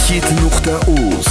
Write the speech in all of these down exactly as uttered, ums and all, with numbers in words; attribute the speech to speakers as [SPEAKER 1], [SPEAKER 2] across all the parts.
[SPEAKER 1] Megahit nokta uz.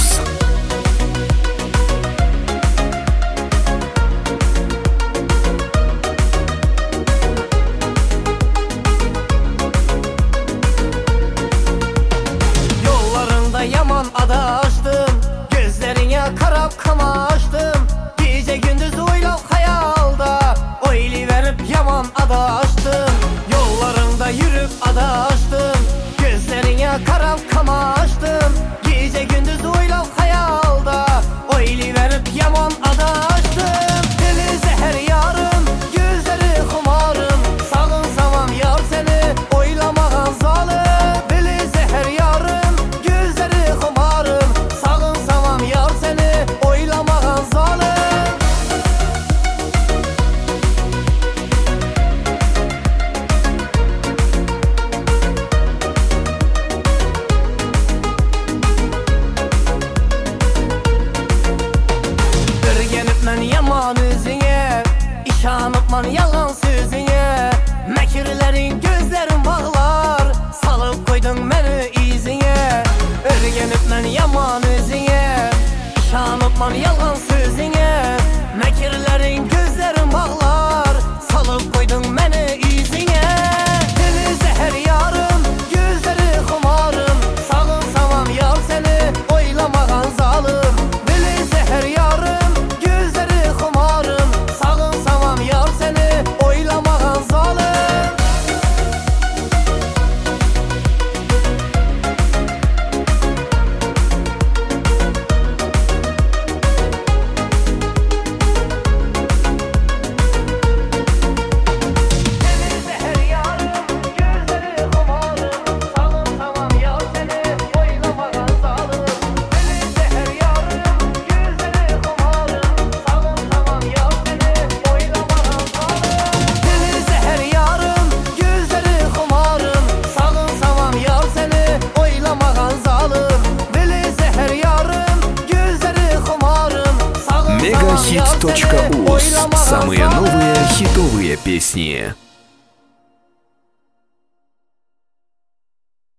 [SPEAKER 2] Yollarında yaman adaştım, gözlerine karab kamaştım. Gece gündüz oylap hayalda, oyli verip yaman adaştım. Yollarında yürüp adaştım, gözlerine karab kamaştım. Gece gündüz oylap hayalda, oyli verip yaman adaştım. Dili zehir yarım, gözleri kumarım, sağın savam yar seni oylamağın zalim. Dili zehir yarım, gözleri kumarım, sağın savam yar seni oylamağın zalim. Örgenip men yaman üzüne, işanıp man yalan sözüne. Mekirlerin gözlerin bağlar, salıp koydun beni izine. Örgenip men yaman üzüne, işanıp man yalan sözüne. Mekirlerin gözlerin bağlar, salıp koydun beni izine. Dili zehir yarım, gözleri kumarım, sağın savam yar seni oylamağın zalim. Dili zehir yarım, gözleri kumarım, sağın savam yar seni oylamağın zalim. Dili zehir yarım, gözleri kumarım, sağın savam yar seni oylamağın zalim. Dili zehir yarım, gözleri kumarım, sağın savam yar seni oylamağın zalim. Dili zehir yarım, gözleri kumarım, sağın savam yar seni oylamağın zalim. Dili zehir yarım, gözleri kumarım, sağın savam yar
[SPEAKER 1] Megahit точка
[SPEAKER 2] seni
[SPEAKER 1] uz.
[SPEAKER 2] oylamağın
[SPEAKER 1] Самые
[SPEAKER 2] zalim.
[SPEAKER 1] новые хитовые песни.